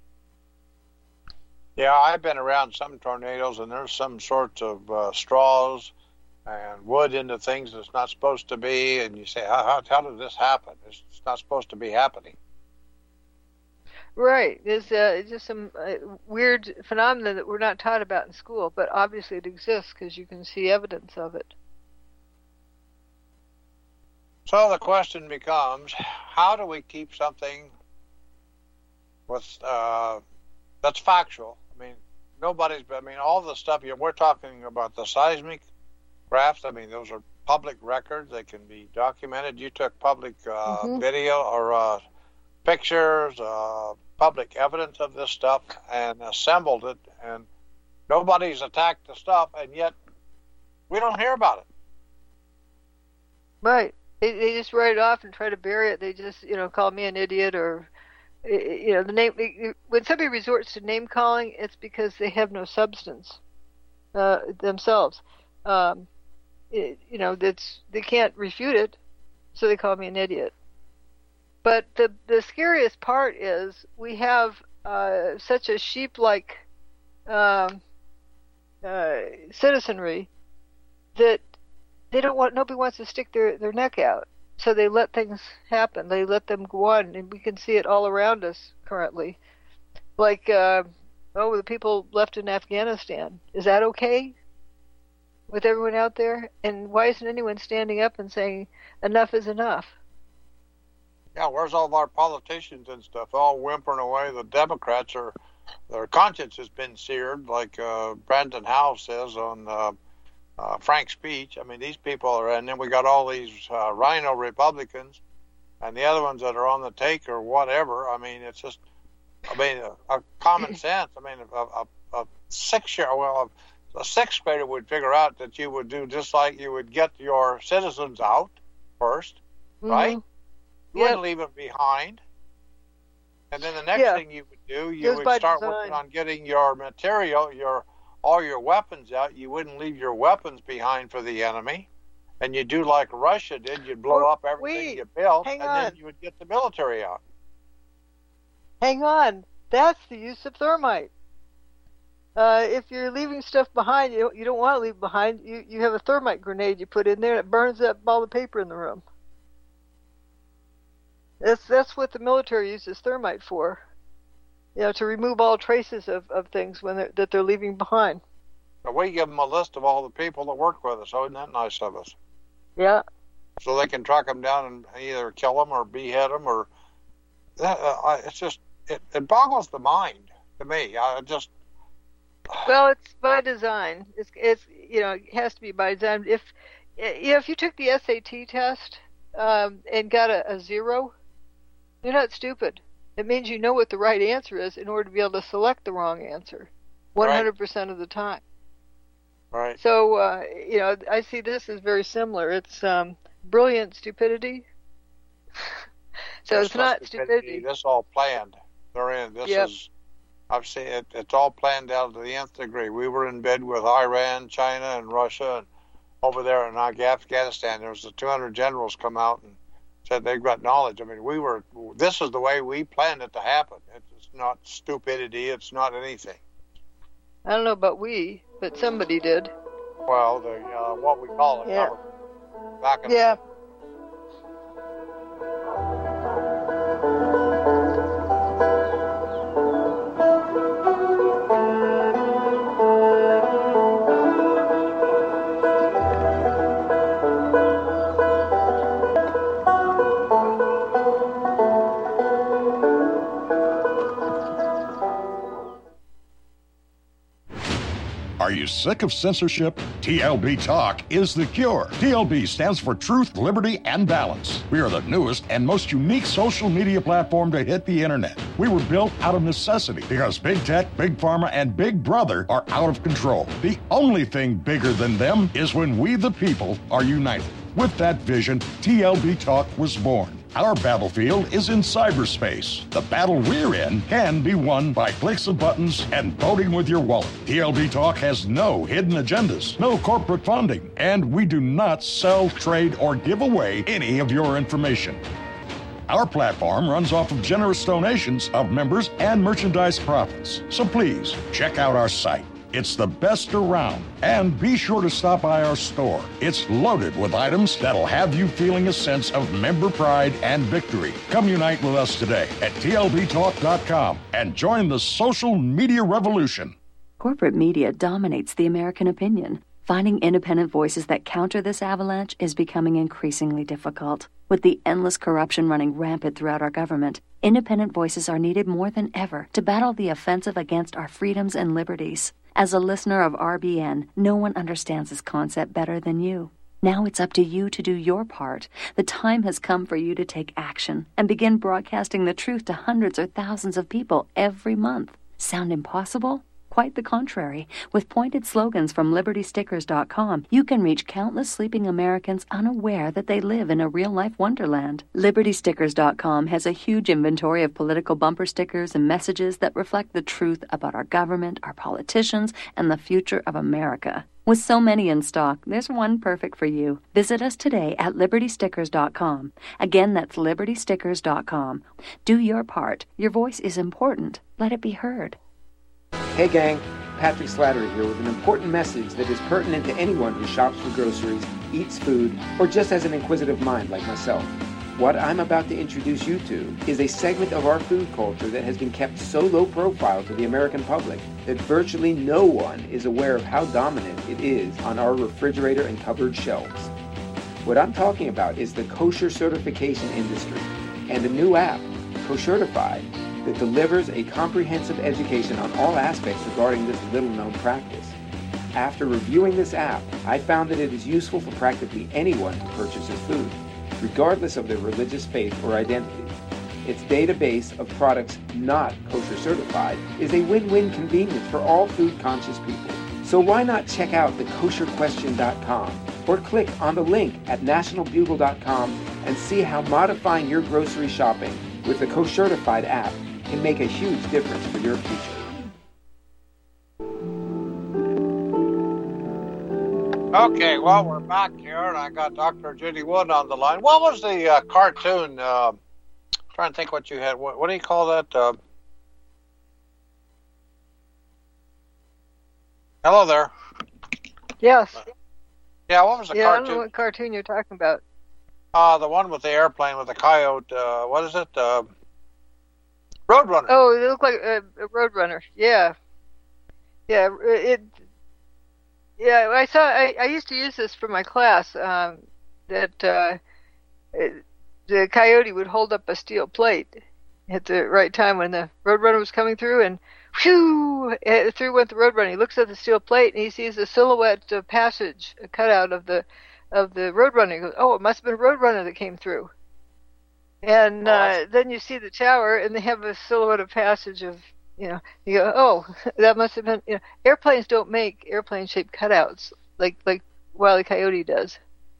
Yeah, I've been around some tornadoes, and there's some sorts of uh, straws and wood into things that's not supposed to be, and you say, how, how, how did this happen? It's, it's not supposed to be happening. Right. There's uh, just some uh, weird phenomena that we're not taught about in school, but obviously it exists because you can see evidence of it. So the question becomes, how do we keep something with uh, that's factual? I mean, nobody's, I mean, all the stuff, you know, we're talking about the seismic graphs. I mean, those are public records. They can be documented. You took public uh, Mm-hmm. video or uh, pictures, uh, public evidence of this stuff and assembled it, and nobody's attacked the stuff, and yet we don't hear about it. Right. They, they just write it off and try to bury it. They just, you know, call me an idiot or, you know, the name. When somebody resorts to name calling, it's because they have no substance uh, themselves. Um, it, you know, that's they can't refute it, so they call me an idiot. But the the scariest part is we have uh, such a sheep-like um, uh, citizenry that they don't want. Nobody wants to stick their, their neck out, so they let things happen. They let them go on, and we can see it all around us currently. Like, uh, oh, the people left in Afghanistan. Is that okay with everyone out there? And why isn't anyone standing up and saying enough is enough? Yeah, where's all of our politicians and stuff all whimpering away? The Democrats are, their conscience has been seared, like uh, Brandon Howe says on uh, uh, Frank's speech. I mean, these people are, and then we got all these uh, rhino Republicans and the other ones that are on the take or whatever. I mean, it's just, I mean, a, a common sense. I mean, a, a, a six year, well, a, a sixth grader would figure out that you would do just like you would get your citizens out first, mm-hmm. right? You Yep. wouldn't leave them behind. And then the next Yeah. thing you would do, you Goes would by start design. working on getting your material, your all your weapons out. You wouldn't leave your weapons behind for the enemy. And you do like Russia did, you'd blow Well, up everything wait, you built, hang and on. then you would get the military out. Hang on. That's the use of thermite. Uh, if you're leaving stuff behind, you don't, you don't want to leave behind. You you have a thermite grenade you put in there, and it burns up all the paper in the room. That's that's what the military uses thermite for. You know, to remove all traces of, of things when they're, that they're leaving behind. But we give them a list of all the people that work with us. Oh, isn't that nice of us? Yeah. So they can track them down and either kill them or behead them or that, uh, I, it's just it, it boggles the mind to me. I just well, it's by design. It's it's you know it has to be by design. If you know, if you took the S A T test um, and got a, a zero, you're not stupid. It means you know what the right answer is in order to be able to select the wrong answer one hundred percent of the time. Right. So, uh, you know, I see this as very similar. It's um, brilliant stupidity. so There's it's not stupidity. stupidity. This is all planned. They're in. This yep. is, I've seen it. It's all planned out to the nth degree. We were in bed with Iran, China, and Russia, and over there in Afghanistan, there was the two hundred generals come out and said they've got knowledge. I mean, we were. This is the way we planned it to happen. It's not stupidity. It's not anything. I don't know about we, but somebody did. Well, the uh, what we call it. Yeah. Back in yeah. Are you sick of censorship? T L B Talk is the cure. T L B stands for Truth, Liberty, and Balance. We are the newest and most unique social media platform to hit the internet. We were built out of necessity because big tech, big pharma, and big brother are out of control. The only thing bigger than them is when we the people are united. With that vision, T L B Talk was born. Our battlefield is in cyberspace. The battle we're in can be won by clicks of buttons and voting with your wallet. T L B Talk has no hidden agendas, no corporate funding, and we do not sell, trade, or give away any of your information. Our platform runs off of generous donations of members and merchandise profits. So please, check out our site. It's the best around. And be sure to stop by our store. It's loaded with items that'll have you feeling a sense of member pride and victory. Come unite with us today at T L B talk dot com and join the social media revolution. Corporate media dominates the American opinion. Finding independent voices that counter this avalanche is becoming increasingly difficult. With the endless corruption running rampant throughout our government, independent voices are needed more than ever to battle the offensive against our freedoms and liberties. As a listener of R B N, no one understands this concept better than you. Now it's up to you to do your part. The time has come for you to take action and begin broadcasting the truth to hundreds or thousands of people every month. Sound impossible? Quite the contrary. With pointed slogans from Liberty Stickers dot com, you can reach countless sleeping Americans unaware that they live in a real-life wonderland. Liberty Stickers dot com has a huge inventory of political bumper stickers and messages that reflect the truth about our government, our politicians, and the future of America. With so many in stock, there's one perfect for you. Visit us today at Liberty Stickers dot com. Again, that's Liberty Stickers dot com. Do your part. Your voice is important. Let it be heard. Hey gang, Patrick Slattery here with an important message that is pertinent to anyone who shops for groceries, eats food, or just has an inquisitive mind like myself. What I'm about to introduce you to is a segment of our food culture that has been kept so low profile to the American public that virtually no one is aware of how dominant it is on our refrigerator and cupboard shelves. What I'm talking about is the kosher certification industry and a new app, Koshertified, that delivers a comprehensive education on all aspects regarding this little-known practice. After reviewing this app, I found that it is useful for practically anyone who purchases food, regardless of their religious faith or identity. Its database of products not kosher certified is a win-win convenience for all food-conscious people. So why not check out the kosher question dot com or click on the link at national bugle dot com and see how modifying your grocery shopping with the Koshertified app can make a huge difference for your future. Okay, well, we're back here, and I got Doctor Judy Wood on the line. What was the uh, cartoon? Uh, trying to think what you had. What, what do you call that? Uh, hello there. Yes. Yeah, what was the yeah, cartoon? I don't know what cartoon you're talking about. Uh, the one with the airplane with the coyote. Uh, what is it? Uh, Roadrunner. Oh, it looked like a, a Roadrunner. Yeah. Yeah, it... Yeah, I saw. I, I used to use this for my class. Um, that uh, it, the coyote would hold up a steel plate, at the right time when the Roadrunner was coming through, and whew, through went the Roadrunner. He looks at the steel plate and he sees a silhouette uh, passage, a cutout of the of the Roadrunner. He goes, "Oh, it must have been a Roadrunner that came through." And uh, then you see the tower, and they have a silhouette of passage of, you know, you go, "Oh, that must have been." You know, airplanes don't make airplane-shaped cutouts like like Wile E. Coyote does.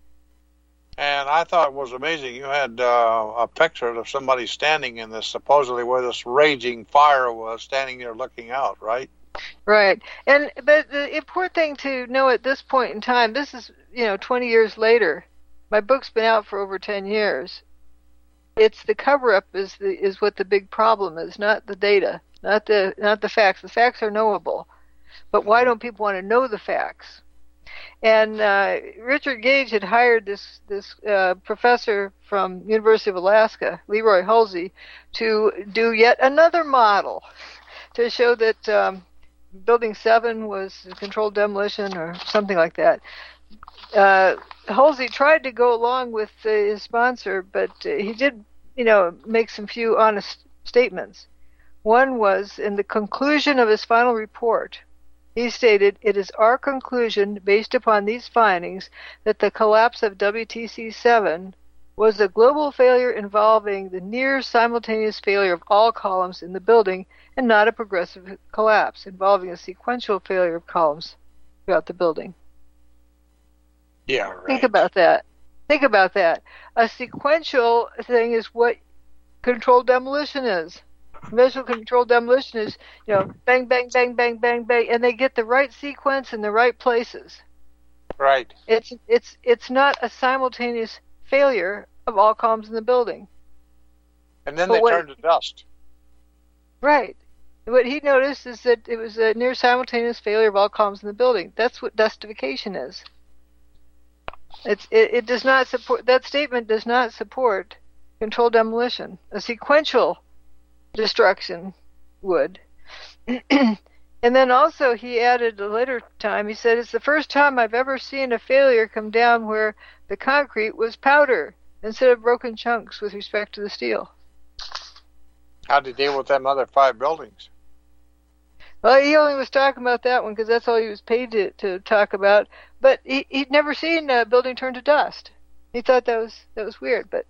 And I thought it was amazing. You had uh, a picture of somebody standing in this, supposedly where this raging fire was, standing there looking out, right? Right. And but the important thing to know at this point in time, this is, you know, twenty years later. My book's been out for over ten years. It's the cover-up is the is what the big problem is, not the data, not the not the facts. The facts are knowable, but why don't people want to know the facts? And uh, Richard Gage had hired this this uh, professor from University of Alaska, Leroy Hulsey, to do yet another model to show that um, Building seven was controlled demolition or something like that. Uh, Hulsey tried to go along with uh, his sponsor, but uh, he did, you know, make some few honest statements. One was in the conclusion of his final report. He stated, "It is our conclusion, based upon these findings, that the collapse of W T C seven was a global failure involving the near simultaneous failure of all columns in the building and not a progressive collapse involving a sequential failure of columns throughout the building." Yeah, right. Think about that. Think about that. A sequential thing is what controlled demolition is. Visual controlled demolition is, you know, bang, bang, bang, bang, bang, bang, and they get the right sequence in the right places. Right. It's it's it's not a simultaneous failure of all columns in the building. And then but they what, turn to dust. Right. What he noticed is that it was a near simultaneous failure of all columns in the building. That's what dustification is. It's it, it does not support that statement does not support controlled demolition. A sequential destruction would. And then also he added a later time, he said, "It's the first time I've ever seen a failure come down where the concrete was powder instead of broken chunks with respect to the steel." How'd he deal with them other five buildings? Well, he only was talking about that one because that's all he was paid to, to talk about. But he, he'd never seen a building turn to dust. He thought that was that was weird. But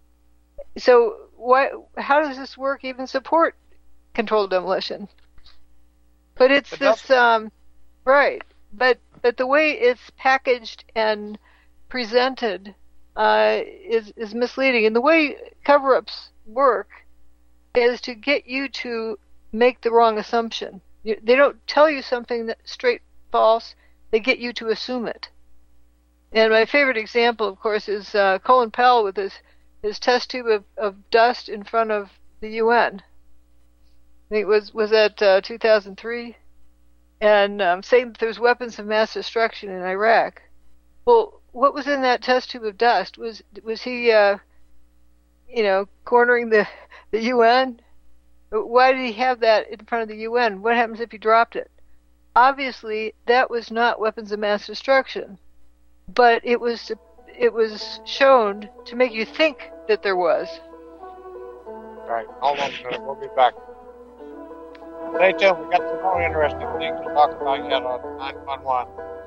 so why? How does this work even support controlled demolition? But it's it this, um, right? But but the way it's packaged and presented uh, is is misleading. And the way cover-ups work is to get you to make the wrong assumption. You, they don't tell you something that's straight false. They get you to assume it. And my favorite example, of course, is uh, Colin Powell with his, his test tube of, of dust in front of the U N. I think it was, was that uh, two thousand three? And um, saying that there's weapons of mass destruction in Iraq. Well, what was in that test tube of dust? Was was he, uh, you know, cornering the, the U N? Why did he have that in front of the U N? What happens if he dropped it? Obviously, that was not weapons of mass destruction, but it was it was shown to make you think that there was. All right, hold on a minute. We'll be back. Stay tuned. We got some more interesting things to talk about yet on nine one one.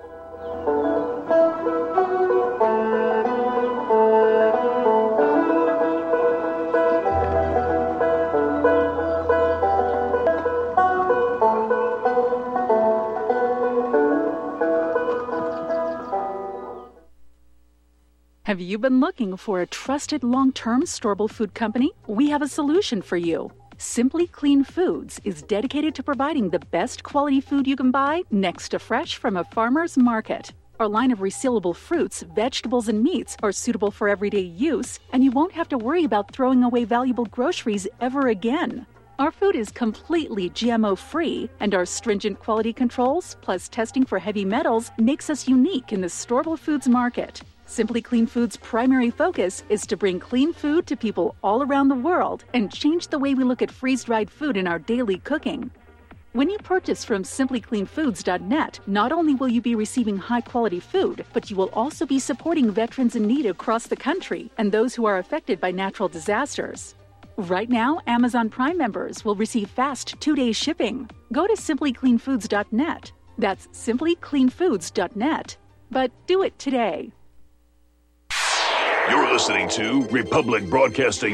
Have you been looking for a trusted long-term storable food company? We have a solution for you. Simply Clean Foods is dedicated to providing the best quality food you can buy next to fresh from a farmer's market. Our line of resealable fruits, vegetables, and meats are suitable for everyday use, and you won't have to worry about throwing away valuable groceries ever again. Our food is completely G M O-free, and our stringent quality controls, plus testing for heavy metals, makes us unique in the storable foods market. Simply Clean Foods' primary focus is to bring clean food to people all around the world and change the way we look at freeze-dried food in our daily cooking. When you purchase from simply clean foods dot net, not only will you be receiving high-quality food, but you will also be supporting veterans in need across the country and those who are affected by natural disasters. Right now, Amazon Prime members will receive fast two-day shipping. Go to simply clean foods dot net. That's simply clean foods dot net. But do it today. You're listening to Republic Broadcasting